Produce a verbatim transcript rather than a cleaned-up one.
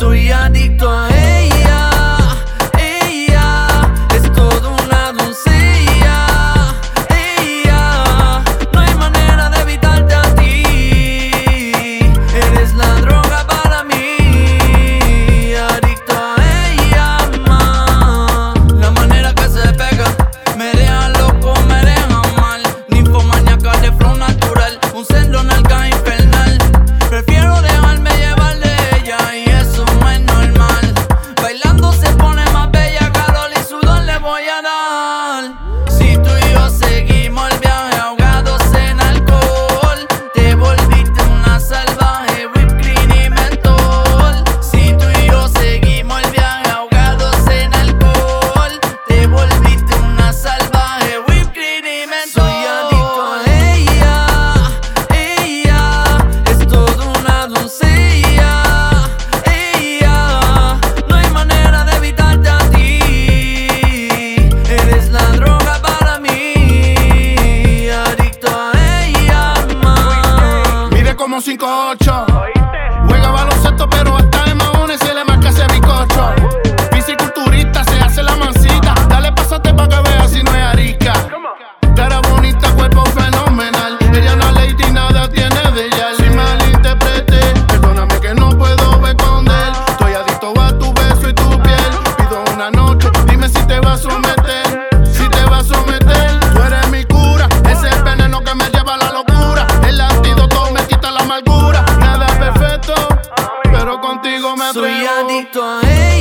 Soy adicto a ella, ella es toda una doncella, ella, no hay manera de evitarte a ti, eres la droga para mí, adicto a ella, ma. La manera que se pega me deja loco, me deja mal, ninfomaníaca de flow natural, un celo nalga infernal, prefiero dejarme llevar de ella y eso no es normal. Bailando se pone más bella, calor y sudor le voy a dar. Si tú y yo seguimos el viaje ahogados en alcohol, te volviste una salvaje, whipped cream y mentol. Si tú y yo seguimos el viaje ahogados en alcohol, te volviste una salvaje, whipped cream y mentol. Soy adicto a ella, ella es toda una doncella, ella, no hay manera de evitarte a ti, eres la droga para mí, adicto a ella, ma. Mide como cinco ocho, juega baloncesto pero hasta en maones se le marca ese bicocho. Fisiculturista, se hace la mansita, dale pásate pa' que veas si no es arica. Cara bonita, cuerpo fenomenal, ella no lady, nada tiene de ella. Si malinterprete, perdóname que no puedo esconder. Estoy adicto a tu beso y tu piel, pido una noche, dime si te vas a someter. Si te vas a someter, tú eres mi cura, ese es veneno que me lleva a la locura. El antídoto me quita la amargura, nada es perfecto, pero contigo me atrevo. Soy adicto a ella.